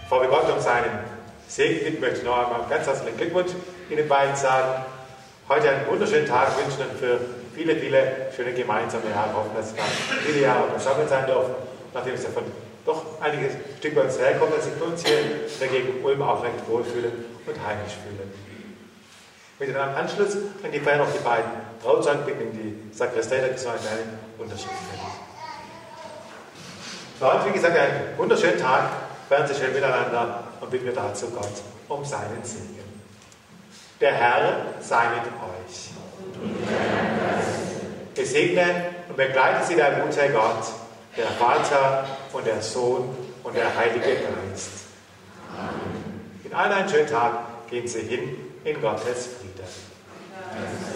Bevor wir Gott um seinen Segen bitten, möchte ich noch einmal einen ganz herzlichen Glückwunsch Ihnen beiden sagen. Heute einen wunderschönen Tag wünschen und für viele, viele schöne gemeinsame Jahre hoffen, dass wir viele Jahre zusammen sein dürfen, nachdem es davon doch einige Stück bei uns herkommt, dass sich bei uns hier in der Gegend Ulm auch recht wohlfühlen und heimisch fühlen. Ich möchte dann am Anschluss an die Feier noch die beiden Trauzeugen bitten, in die Sakristei der Gesundheit Unterschrift werden. Für heute, wie gesagt, einen wunderschönen Tag. Feiern Sie schön miteinander und bitten wir dazu Gott um seinen Segen. Der Herr sei mit euch. Gesegne und begleite Sie der gute Gott, der Vater und der Sohn und der Heilige Geist. Amen. In allen einen schönen Tag. Gehen Sie hin in Gottes Frieden.